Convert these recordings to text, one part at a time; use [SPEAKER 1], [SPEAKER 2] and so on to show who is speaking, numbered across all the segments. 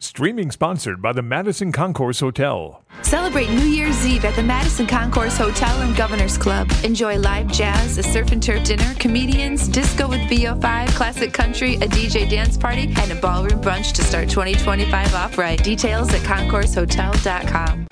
[SPEAKER 1] Streaming sponsored by the Madison Concourse Hotel.
[SPEAKER 2] Celebrate New Year's Eve at the Madison Concourse Hotel and Governor's Club. Enjoy live jazz, a surf and turf dinner, comedians, disco with VO5, classic country, a DJ dance party, and a ballroom brunch to start 2025 off right. Details at concoursehotel.com.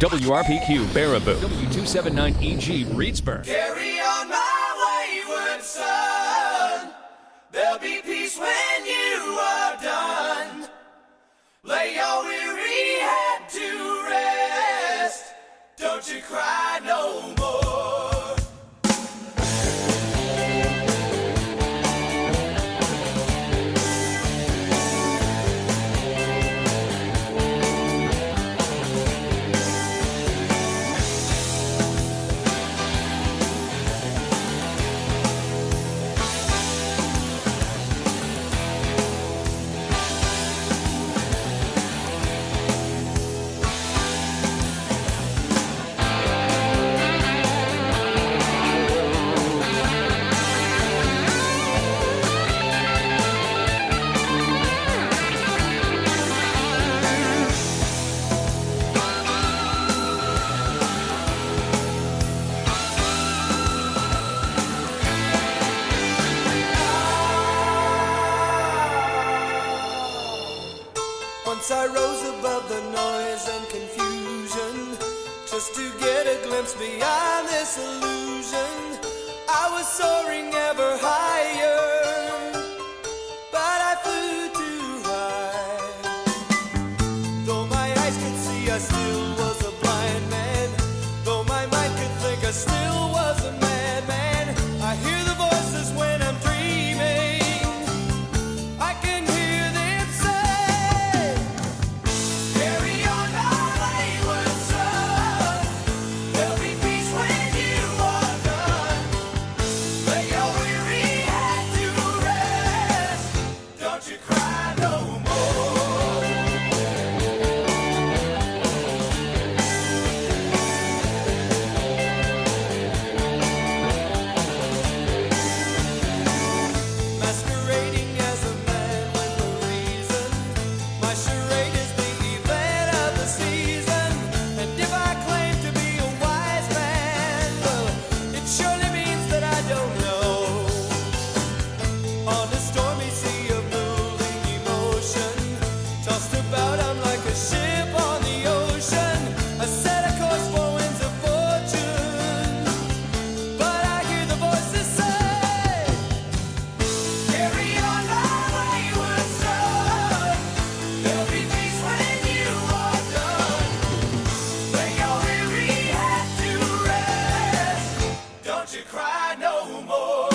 [SPEAKER 3] WRPQ Baraboo, W279EG Reedsburg.
[SPEAKER 4] Carry on my wayward son. There'll be peace when you are done. Lay your weary head to rest. Don't you cry no more. Once I rose above the noise and confusion, just to get a glimpse beyond this illusion. I was soaring ever higher, but I flew too high. Though my eyes could see, I still was a blind man. Though my mind could think, I still was a madman. I hear the voices when I'm dreaming. I can hear them say, carry on my wayward son. There'll be peace when you are done. Lay your weary head to rest. Don't you cry no more. Masquerading as a man with no reason. My charade is the event of the season. And if I claim to be a wise man, well, it surely means that I don't know. On a stormy sea of moving emotion, tossed about, I'm like a ship on the ocean. I set a course for winds of fortune, but I hear the voices say, carry on my wayward son. There'll be peace when you are done. Lay your weary head to rest. Don't you cry no more.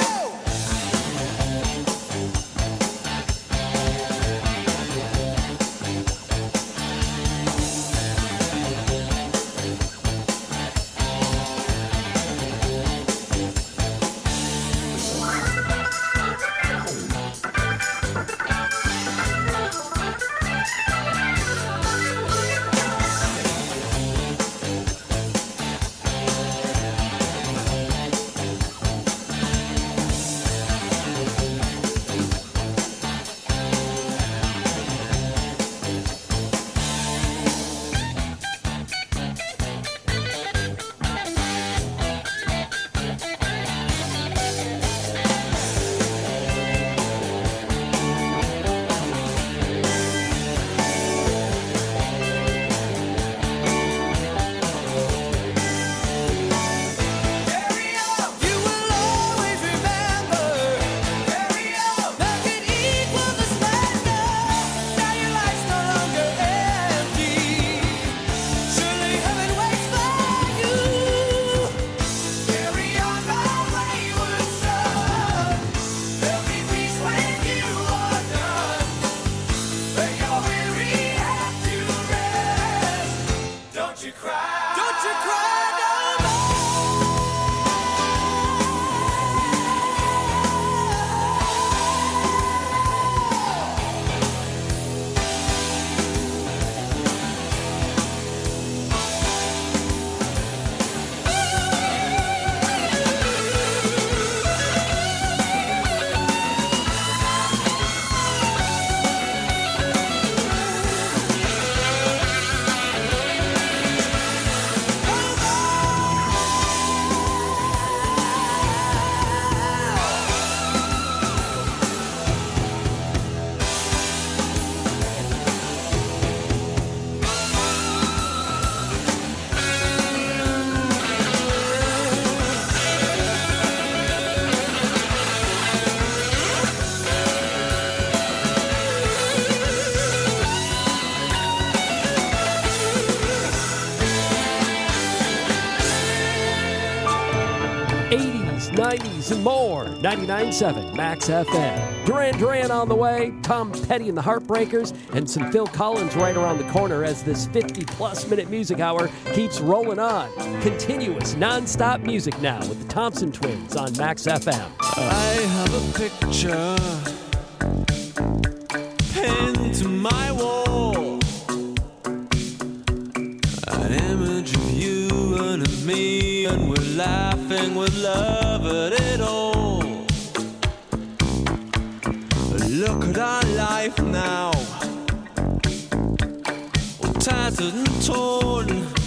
[SPEAKER 5] 90s, and more. 99.7 Max FM. Duran Duran on the way, Tom Petty and the Heartbreakers, and some Phil Collins right around the corner as this 50-plus minute music hour keeps rolling on. Continuous, non-stop music now with the Thompson Twins on Max FM.
[SPEAKER 4] I have a picture pinned to my wall, an image of you and of me, and we're laughing with love at it all. Look at our life now, all tattered and torn.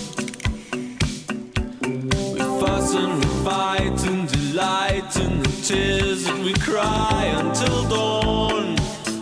[SPEAKER 4] We fuss and we fight and delight in the tears that we cry until dawn.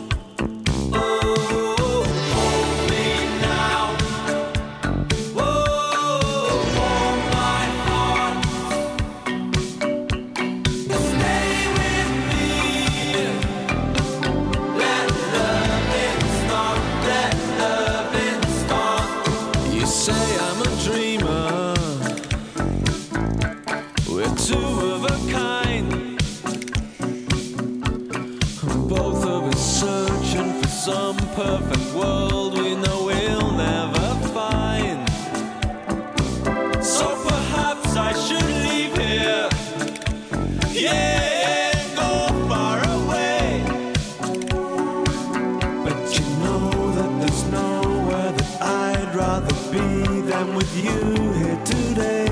[SPEAKER 4] Some perfect world we know we'll never find. So perhaps I should leave here, yeah, and go far away. But you know that there's nowhere that I'd rather be than with you here today.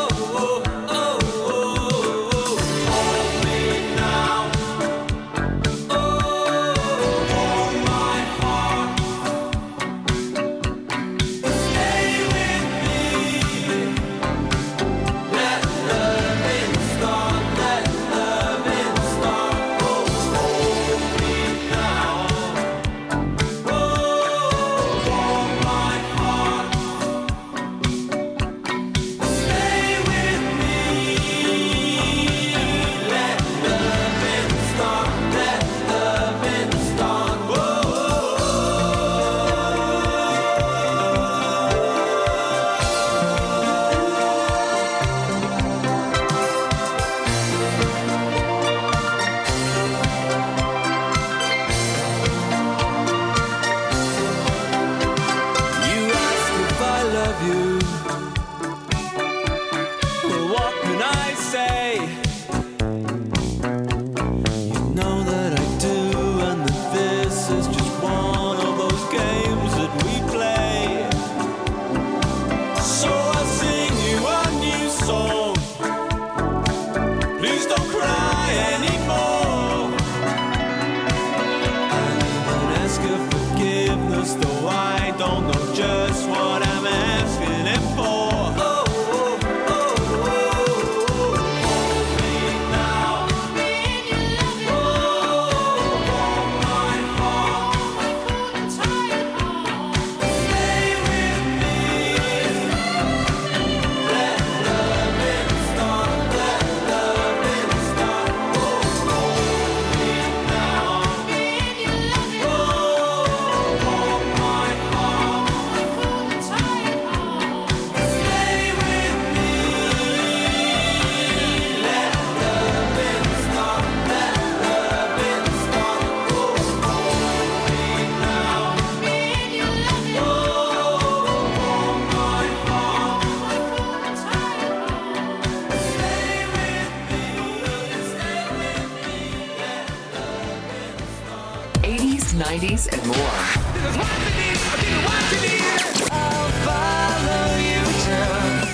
[SPEAKER 6] And more.
[SPEAKER 4] I'll follow you till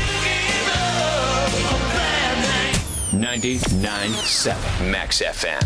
[SPEAKER 4] you give up.
[SPEAKER 3] 99.7 Max FM.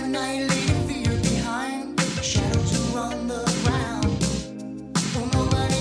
[SPEAKER 7] Shadows are on the ground. Well, nobody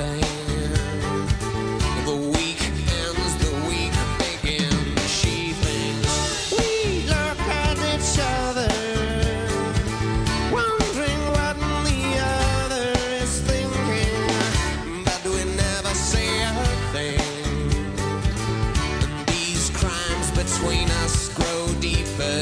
[SPEAKER 7] thing. The week ends, the week begins. She thinks we look at each other, wondering what the other is thinking, but we never say a thing. And these crimes between us grow deeper.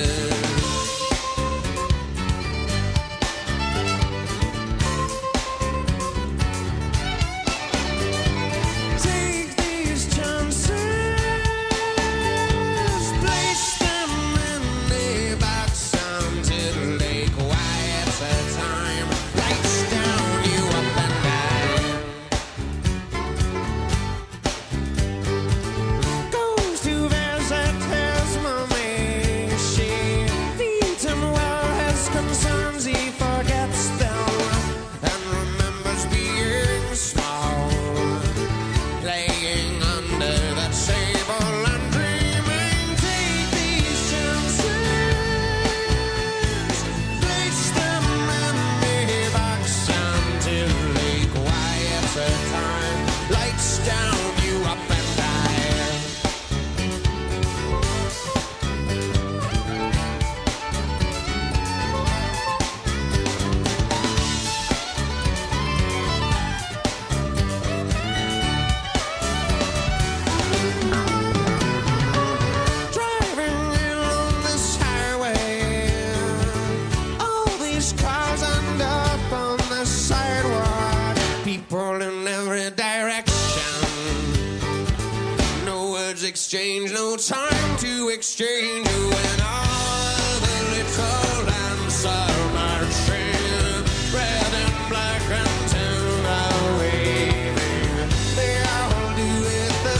[SPEAKER 7] Exchange, no time to exchange when all the little lambs are marching, red and black until they're waving. They all do it the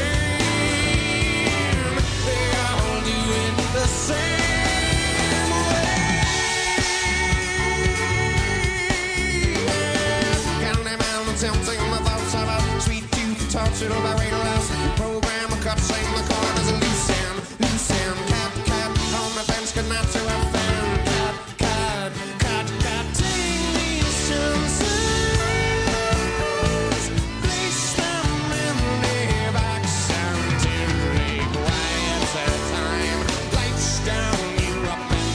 [SPEAKER 7] same. They all do it the same way. Counting down the tempting my thoughts about sweet tooth touch it by radio house program. Cut, sing the corners and loose end, cat, cat, on the fence, good night to a fan, cat, take these chances, place them in their box until they quiet their time, lights down, you up and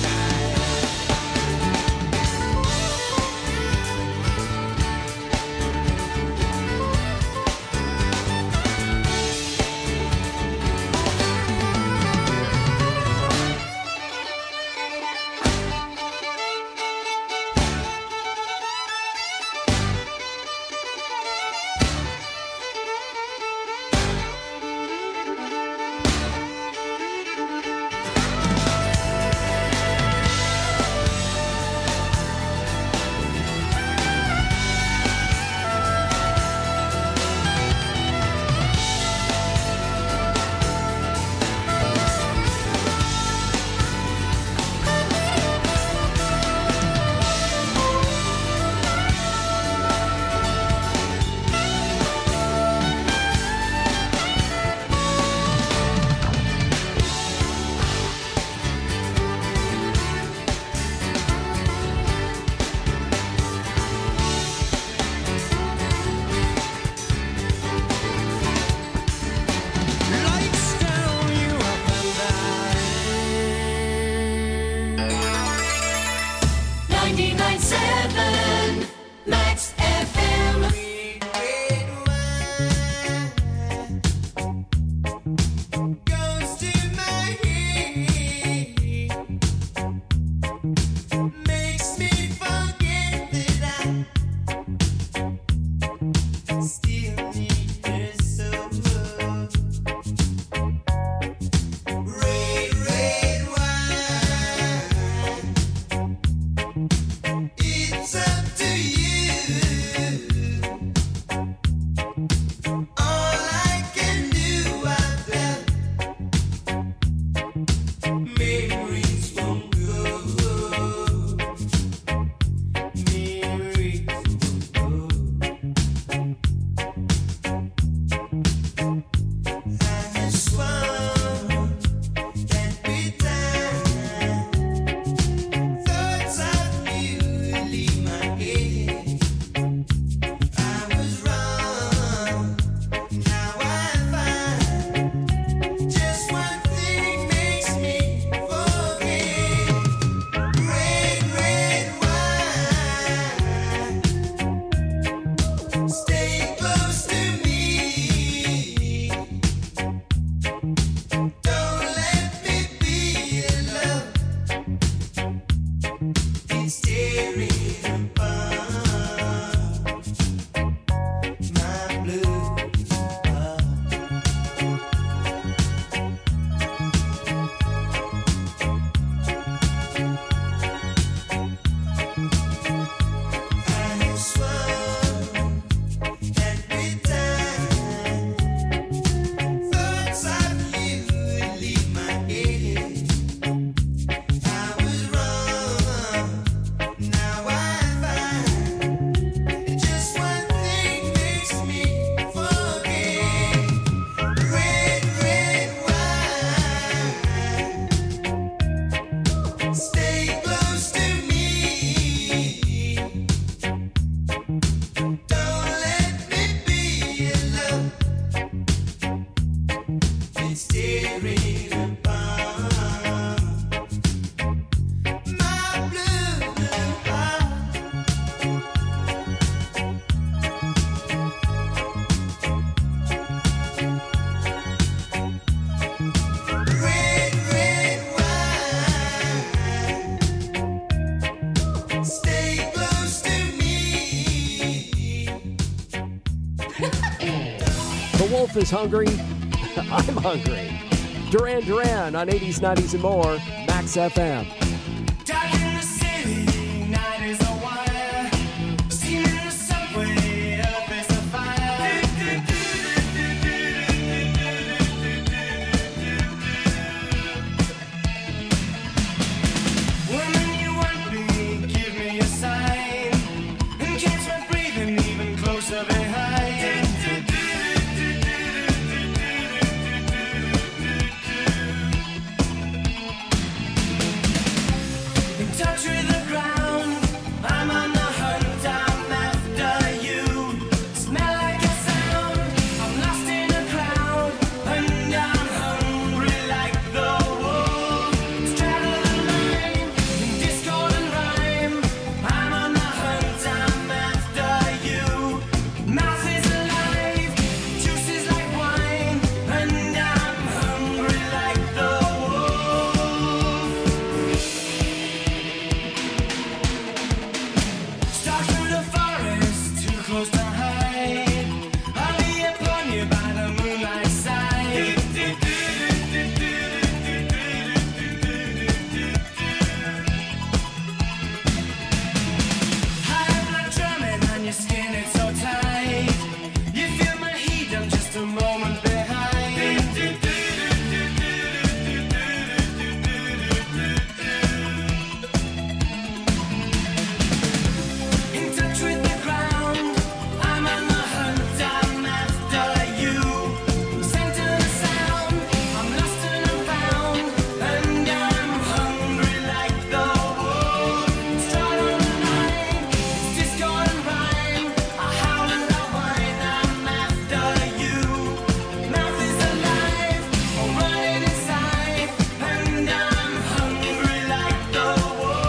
[SPEAKER 5] Wolf is hungry. I'm hungry. Duran Duran on 80s, 90s, and more. Max FM.
[SPEAKER 4] Dark in the city, night is a wire. Steam in the subway, up is the fire. Woman, you want me, give me a sign. And catch my breathing even closer behind. Touch with the ground, I'm on the hunt, I'm after you. Smell like a sound, I'm lost in a crowd, and I'm hungry like the wolf. Straddle the line, discord and rhyme. I'm on the hunt, I'm after you. Mouth is alive, juice is like wine, and I'm hungry like the wolf. Stalk through the forest, too close to hide. I'll be upon you by the moonlight side. High blood drumming on your skin, it's so tight. You feel my heat, I'm just a moment behind. In touch with the ground, I'm on the hunt, I'm after you. Center the sound, I'm lost and I'm found, and I'm hungry like the wolf. Strut on the line, it's discord and rhyme. I howl and I whine, I'm after you. Mouth is alive, I'm running inside, and I'm hungry like the wolf.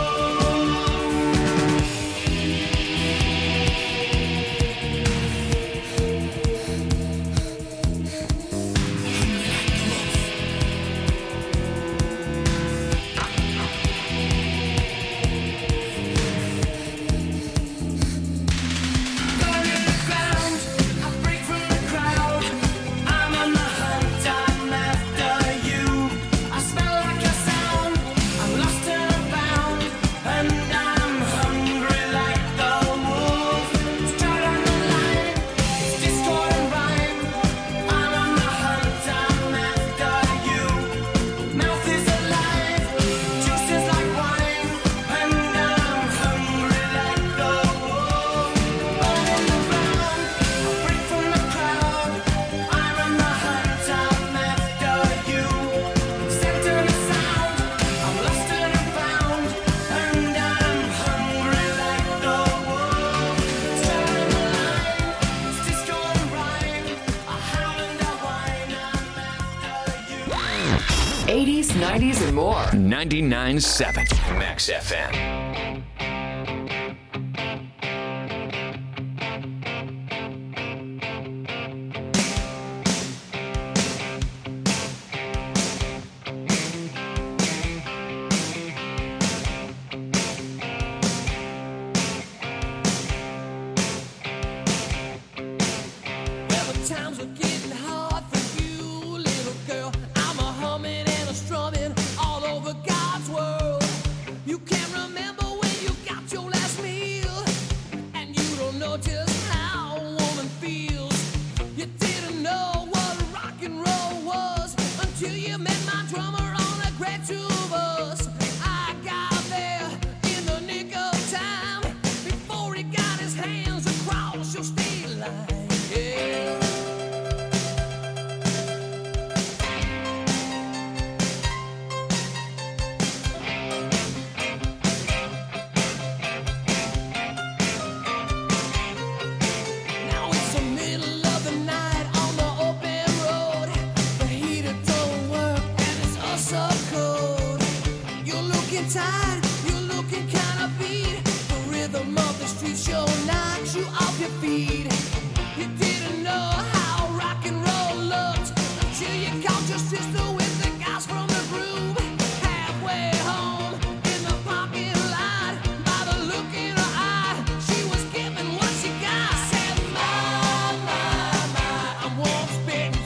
[SPEAKER 4] Burn in the ground, I break from the crowd. I'm on the hunt, I'm after you. I smell like a sound, I'm lost and I'm found, and I'm hungry like the wolf. Strut on the line, it's discord and rhyme. I'm on the hunt, I'm after you. Mouth is alive, juice is like wine, and I'm hungry like the wolf. Burn in the ground, I break from the crowd. I'm on the hunt, I'm after you. Center the sound, I'm lost and I'm found, and I'm hungry like the wolf. Strut on the line, it's discord and rhyme. I howl and I whine, I'm after you.
[SPEAKER 6] 80s, 90s, and more.
[SPEAKER 3] 99.7 Max FM.
[SPEAKER 4] Well, the times are getting hard for you, little girl. I'm a humming and a strumming all over God's world. You can't remember when you got your last meal, and you don't know just how a woman feels. You didn't know what rock and roll was until you met my drummer on a great tour bus. I got there in the nick of time before he got his hands across your state line. Yeah. Now it's the middle of the night on the open road. The heater don't work and it's us so cold. You're looking tired, you're looking kinda beat. The rhythm of the street show knocks you off your feet. You didn't know how rock and roll looked until you caught your sister with the guys from the groove. Halfway home in the parking lot, by the look in her eye, she was giving what she got. Said, my, I'm once bitten,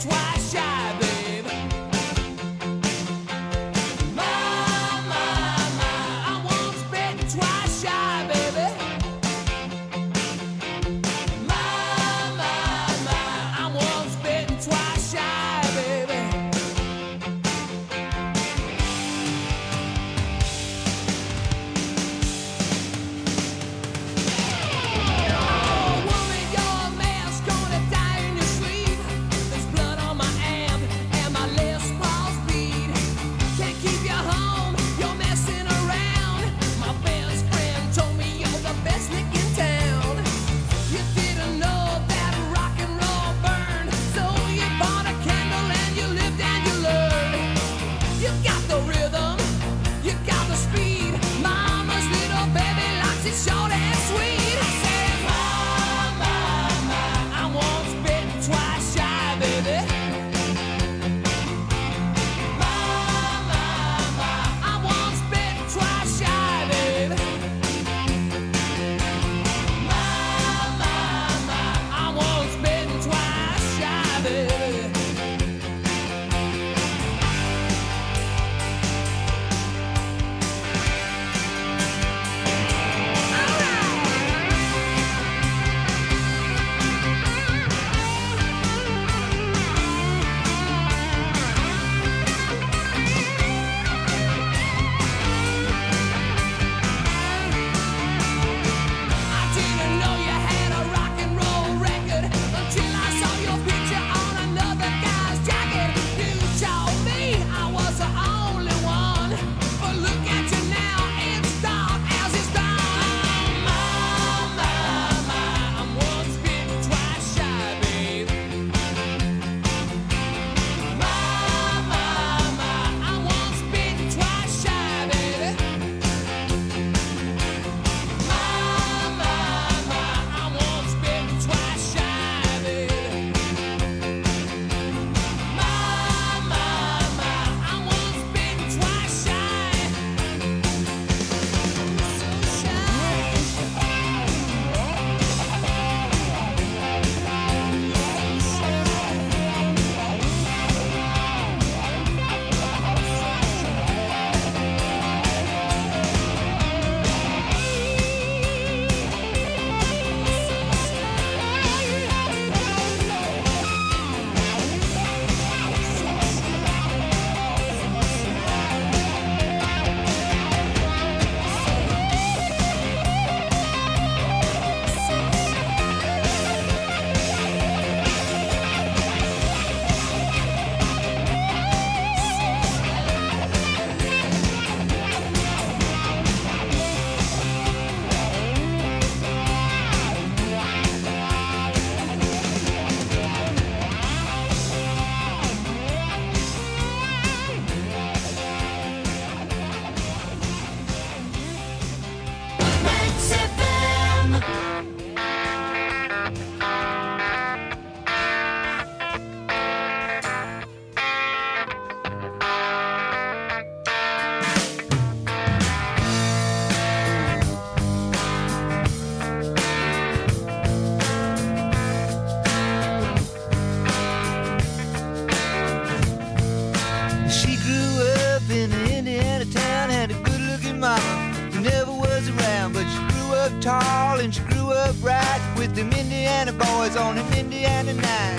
[SPEAKER 8] tall and she grew up right with them Indiana boys on an Indiana night.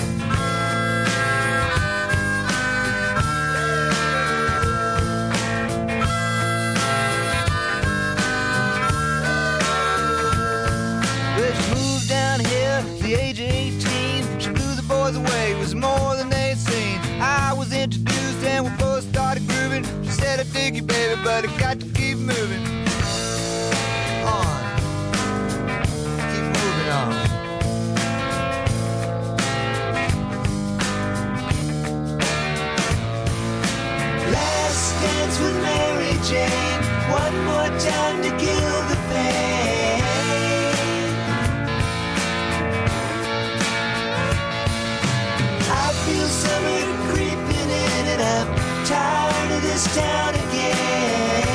[SPEAKER 8] Well, she moved down here at the age of 18. She blew the boys away, it was more than they'd seen. I was introduced and we both started grooving. She said, I dig you, baby, but I got to keep moving on. Keep moving on. Last dance with Mary Jane. One more time to kill the pain. I feel summer creeping in and I'm tired of this town again.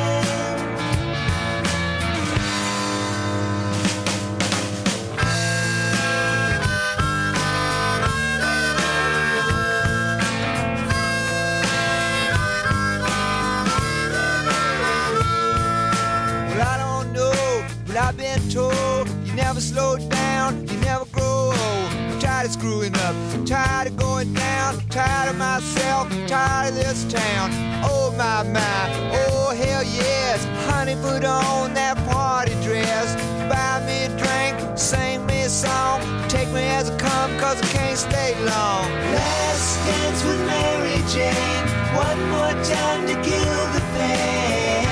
[SPEAKER 8] Well, I don't know, but I've been told you never slow down, you never grow old. I'm tired of screwing up, tired of going down, tired of myself, tired of this town. Oh my, oh hell yes. Honey, put on that party dress, buy me a drink, sing me a song, take me as I come, cause I can't stay long. Last dance with Mary Jane, one more time to kill the pain.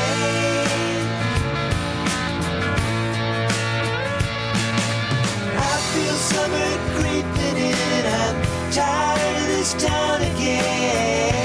[SPEAKER 8] I feel summer creeping in and I'm tired of this town again.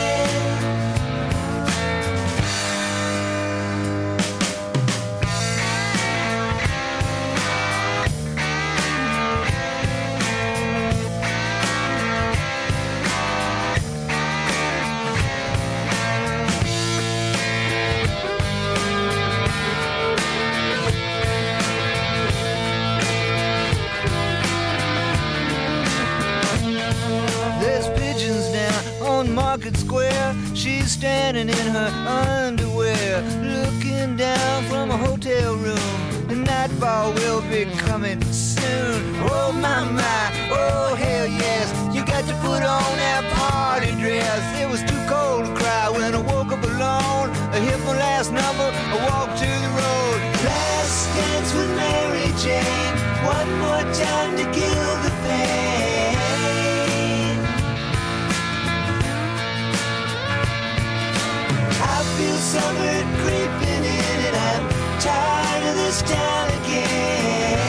[SPEAKER 8] There's pigeons down on Market Square. She's standing in her underwear, looking down from a hotel room. The nightfall will be coming soon. Oh my, oh hell yes. You got to put on that party dress. It was too cold to cry when I woke up alone. I hit my last number, I walked to the road. Last dance with Mary Jane, one more time to kill the pain. I feel summer creeping in and I'm tired of this town again.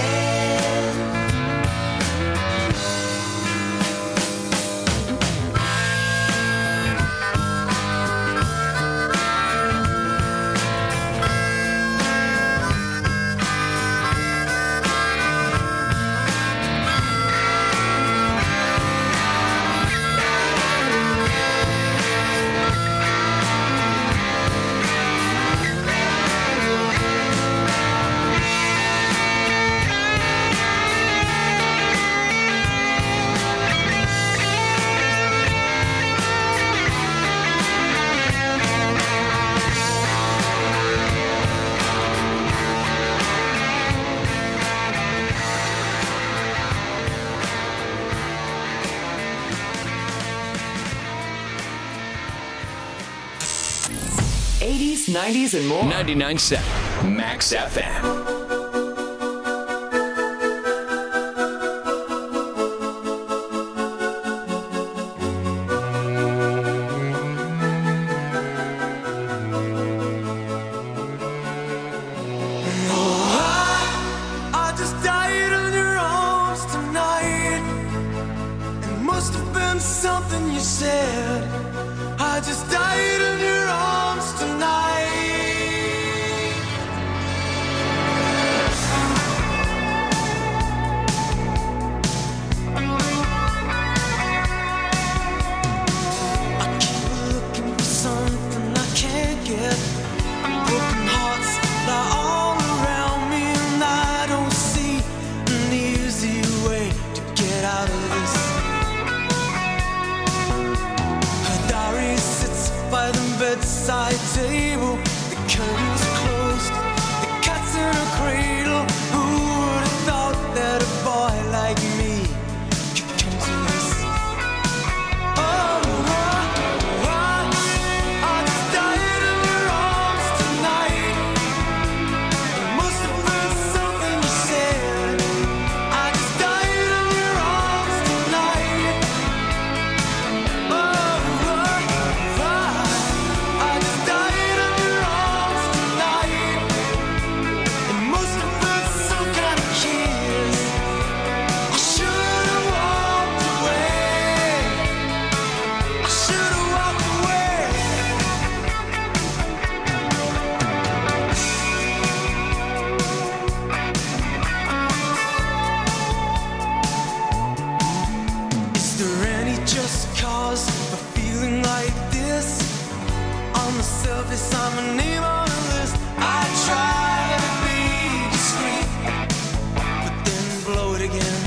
[SPEAKER 6] '80s, '90s, and more.
[SPEAKER 3] 99.7 Max FM.
[SPEAKER 4] I just died in your arms tonight. It must have been something you said. I just died in your arms tonight. I keep looking for something I can't get. Broken hearts lie all around me, and I don't see an easy way to get out of this. Her diary sits by the bedside table. The curtains closed, the cat's in a cradle. I'm a name on the list. I try to be discreet, but then blow it again.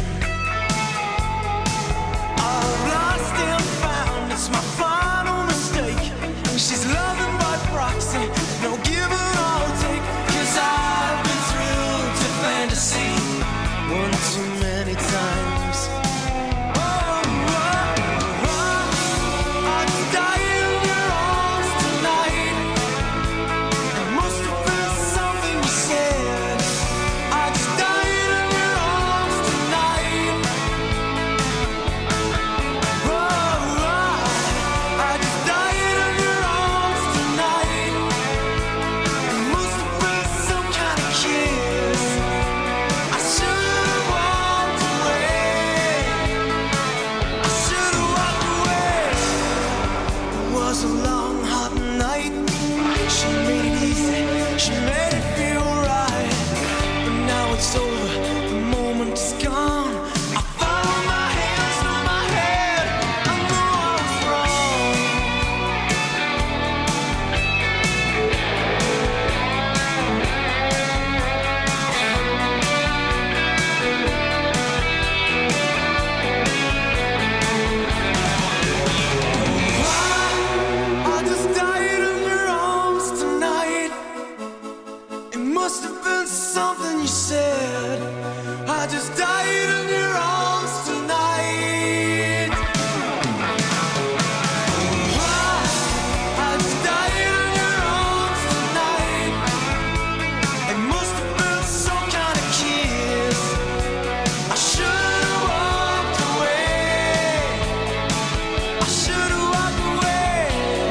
[SPEAKER 4] I've lost and found, it's my final mistake. She's loving by proxy, no give and I'll take. 'Cause I've been thrilled to fantasy one too many times. I died in your arms tonight. It must have been something you said. I just died in your arms tonight. I just died in your arms tonight. It must have been some kind of kiss. I should have walked away. I should have walked away. It was a long, hot night. She made it easy. She made it feel right. But now it's over. The moment is gone. I found my hands on my head. I know I was wrong. I just died in your arms tonight. It must have been something you said. I just died in your arms tonight. I just died in your arms tonight. It must have been some kind of kiss. I should have walked away. I should have walked away.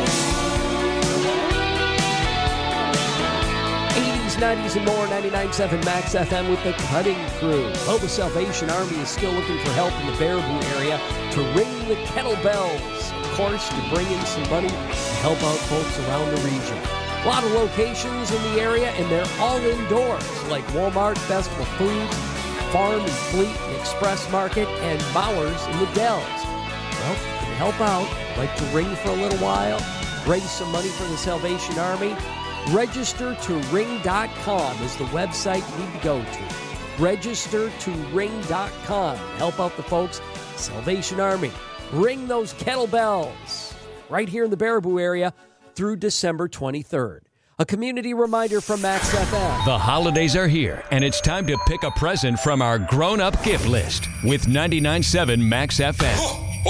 [SPEAKER 5] 80s, 90s, and more. 99.7 Max FM with the Cutting Crew. Well, the Salvation Army is still looking for help in the Baraboo area to ring the kettlebells. Of course, to bring in some money to help out folks around the region. A lot of locations in the area, and they're all indoors, like Walmart, Festival Foods, Farm and Fleet and Express Market, and Bowers in the Dells. Well, to help out, like to ring for a little while, raise some money for the Salvation Army, registertoring.com is the website you need to go to. Registertoring.com. Help out the folks, Salvation Army. Ring those kettlebells right here in the Baraboo area through December 23rd. A community reminder from Max FM.
[SPEAKER 3] The holidays are here, and it's time to pick a present from our grown-up gift list with 99.7 Max FM.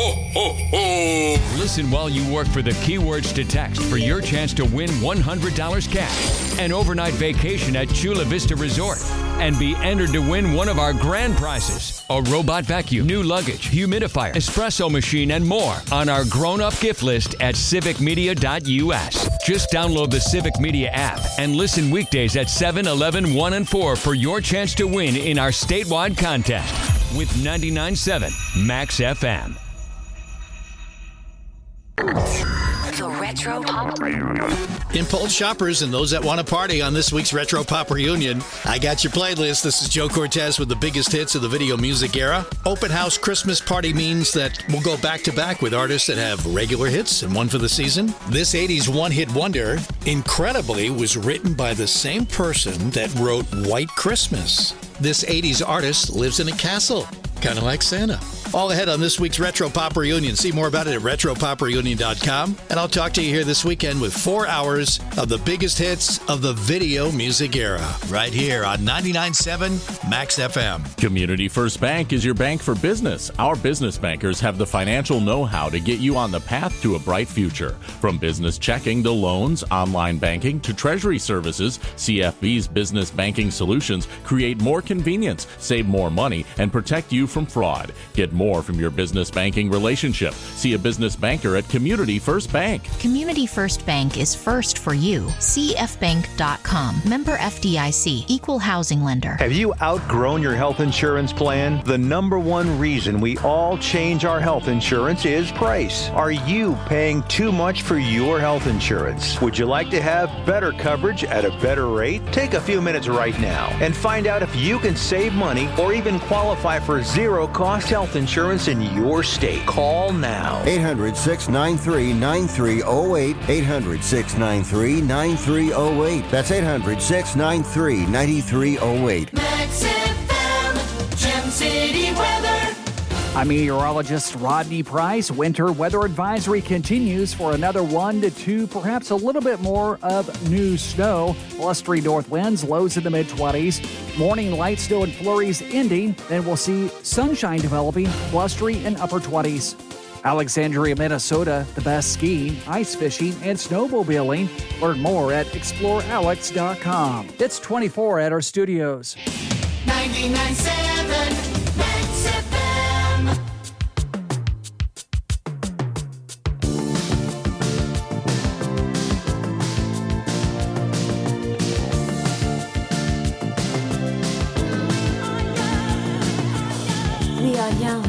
[SPEAKER 3] Listen while you work for the keywords to text for your chance to win $100 cash, an overnight vacation at Chula Vista Resort, and be entered to win one of our grand prizes, a robot vacuum, new luggage, humidifier, espresso machine, and more on our grown-up gift list at civicmedia.us. Just download the Civic Media app and listen weekdays at 7, 11, 1, and 4 for your chance to win in our statewide contest with 99.7 Max FM.
[SPEAKER 9] The Retro Pop Reunion.
[SPEAKER 10] Impulse shoppers and those that want to party on this week's Retro Pop Reunion, I got your playlist. This is Joe Cortez with the biggest hits of the video music era. Open house Christmas party means that we'll go back to back with artists that have regular hits and one for the season. This 80s one-hit wonder, incredibly, was written by the same person that wrote White Christmas. This 80s artist lives in a castle, kind of like Santa. All ahead on this week's Retro Pop Reunion. See more about it at retropopreunion.com. And I'll talk to you here this weekend with 4 hours of the biggest hits of the video music era. Right here on 99.7 Max FM.
[SPEAKER 11] Community First Bank is your bank for business. Our business bankers have the financial know-how to get you on the path to a bright future. From business checking to loans, online banking to treasury services, CFB's business banking solutions create more convenience, save more money, and protect you from fraud. Get more from your business banking relationship. See a business banker at Community First Bank.
[SPEAKER 12] Community First Bank is first for you. CFbank.com. Member FDIC. Equal housing lender.
[SPEAKER 13] Have you outgrown your health insurance plan? The number one reason we all change our health insurance is price. Are you paying too much for your health insurance? Would you like to have better coverage at a better rate? Take a few minutes right now and find out if you can save money or even qualify for zero-cost health insurance insurance in your state. Call now.
[SPEAKER 14] 800-693-9308. 800-693-9308. That's 800-693-9308.
[SPEAKER 15] Max FM, Gem City weather.
[SPEAKER 16] I'm meteorologist Rodney Price. Winter weather advisory continues for another 1 to 2, perhaps a little bit more of new snow. Blustery north winds, lows in the mid-20s. Morning light snow and flurries ending. Then we'll see sunshine developing, blustery in upper 20s. Alexandria, Minnesota, the best skiing, ice fishing, and snowmobiling. Learn more at explorealex.com. It's 24 at our studios.
[SPEAKER 15] 99.7 Max FM.
[SPEAKER 17] We are young,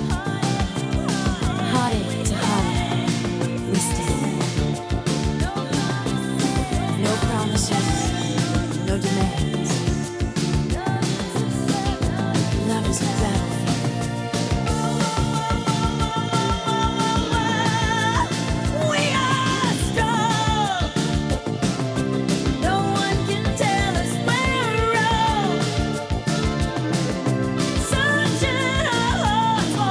[SPEAKER 17] heartache to heartache, we stand. No promises, no demands. Love is a battlefield. We are strong. No one can tell us we're wrong. Sunshine our hearts.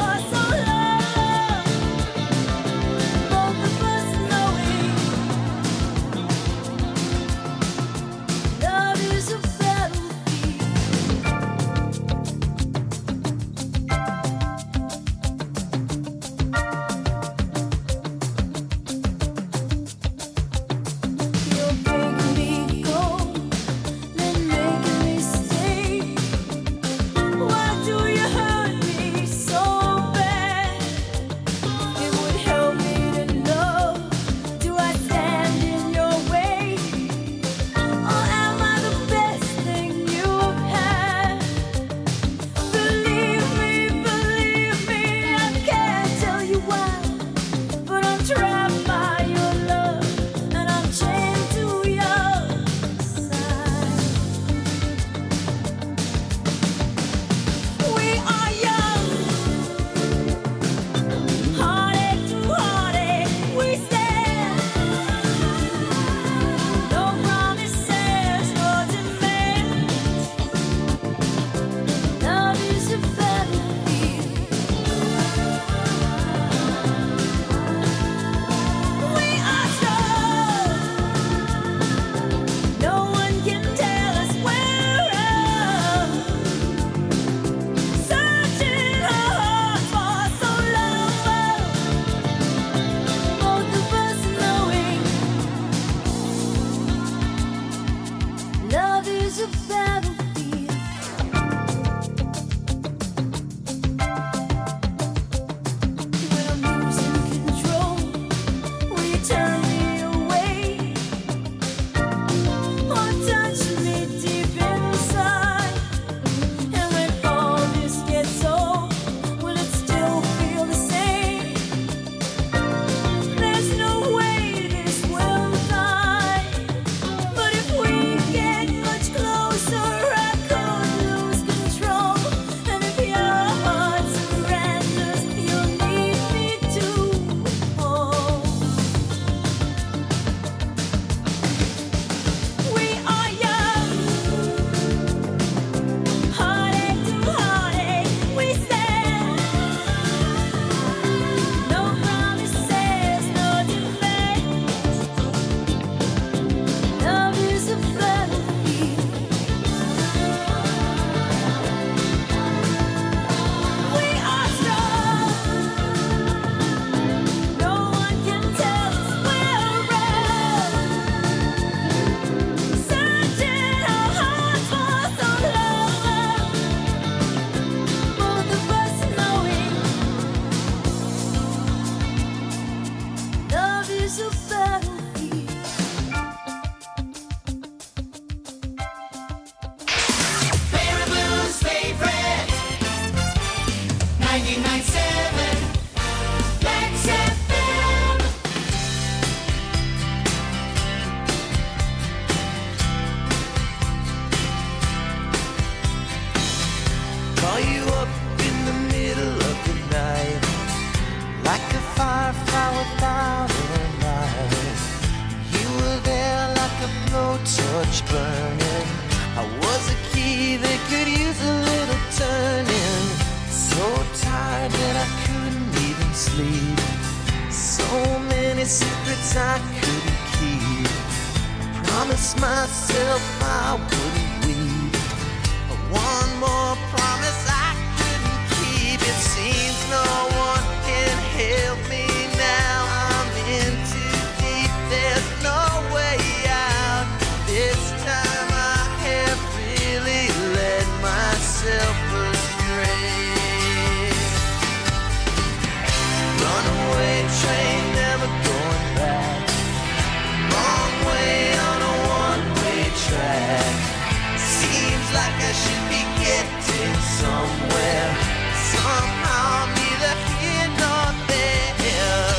[SPEAKER 4] much burning. I was a key that could use a little turning. So tired that I couldn't even sleep. So many secrets I couldn't keep. Promised myself I wouldn't weep. One more promise I couldn't keep. It seems no one can help me now. I'm in too deep. There's no way out. This time I have really led myself astray. Runaway train, never going back. Wrong way on a one-way track. Seems like I should be getting somewhere. Somehow I'm neither here nor there.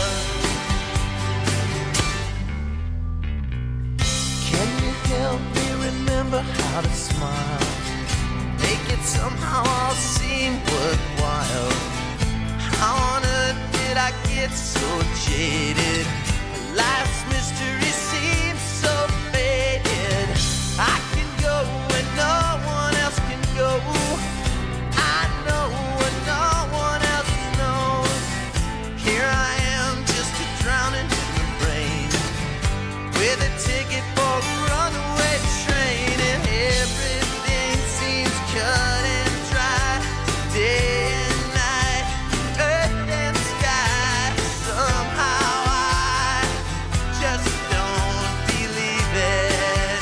[SPEAKER 4] Can you help me remember how to smile? Make it somehow all seem worthwhile. How on earth did I get so jaded? Life's mystery seems so faded. I can go when no one else can go. I know what no one else knows. Here I am, just a drowning in the rain, with a ticket for a runaway train, and everything seems cut and dry. Day and night, earth and sky. Somehow I just don't believe it.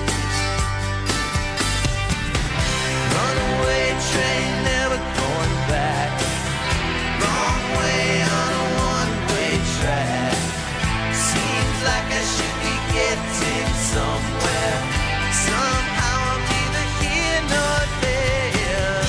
[SPEAKER 4] Runaway train, never going back. Wrong way on a one-way track. Seems like I should be getting somewhere. Somehow I'm neither here nor there.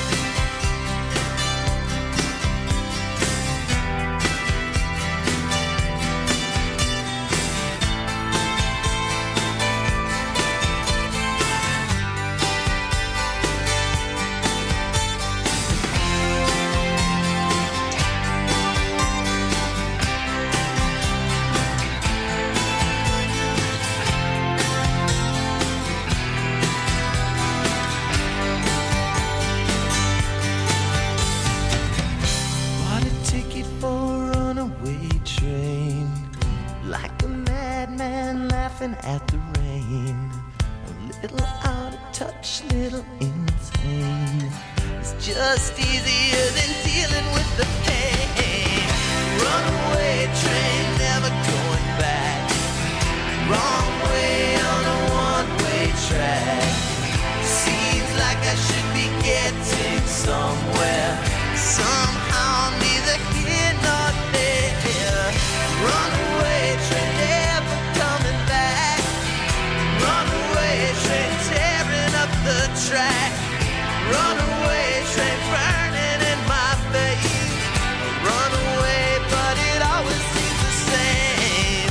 [SPEAKER 4] Bought a ticket for a runaway train, like a madman laughing at the rain. A little out of touch, little insane. It's just easier than dealing with the pain. Runaway train, never going back. Wrong way on a one-way track. Seems like I should be getting somewhere. Somehow I'm neither here nor there. Runaway train, never coming back. Runaway train, tearing up the track. Runaway train, burning in my face. Runaway, but it always seems the same.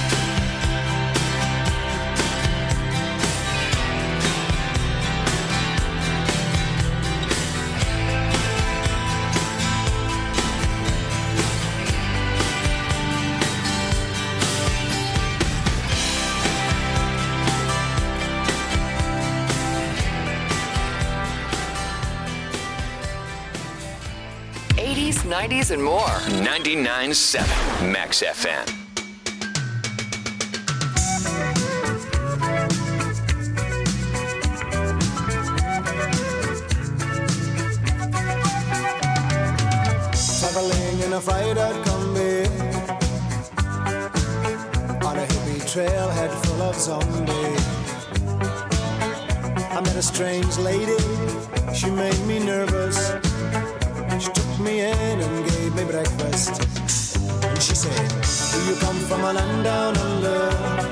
[SPEAKER 6] '80s, '90s, and more. 99.7 Max FM.
[SPEAKER 18] Traveling in a fried-out Kombi on a hippie trailhead full of zombies. I met a strange lady, she made me nervous. She took me in and gave me breakfast. And she said, do you come from a land down under,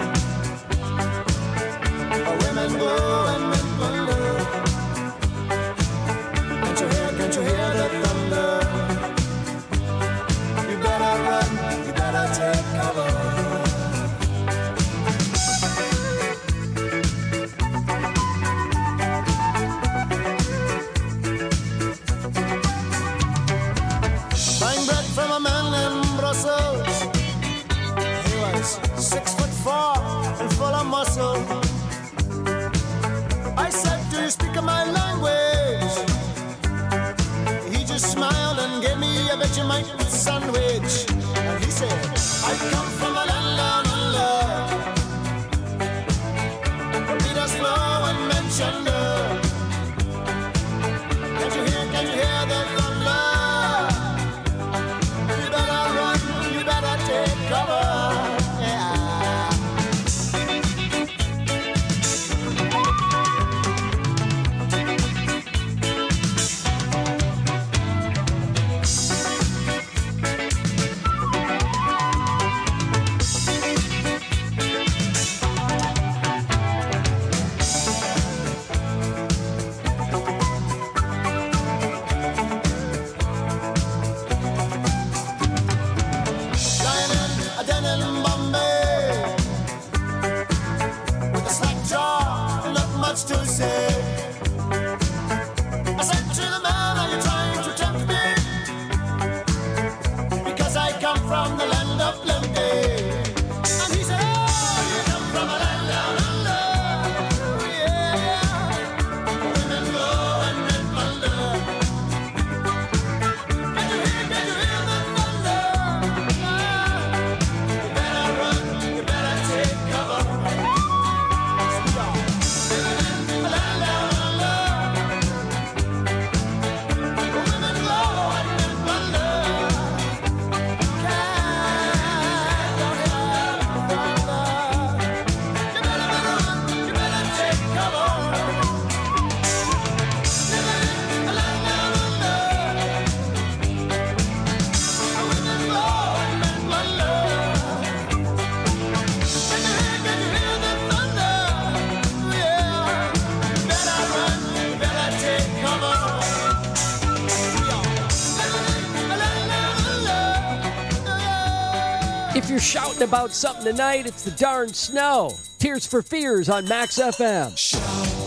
[SPEAKER 18] where women go and men wonder? Can't you hear the thunder? You better run, you better take cover. From a man in Brussels, he was 6'4", much to say. I said to the man, are you trying to tempt me? Because I come from the land of plenty. And he said, oh, you come from a land down under. Yeah, women go and men wonder. Can you hear that thunder? You better run, you better take cover.
[SPEAKER 5] If you're shouting about something tonight, it's the darn snow. Tears for Fears on Max FM.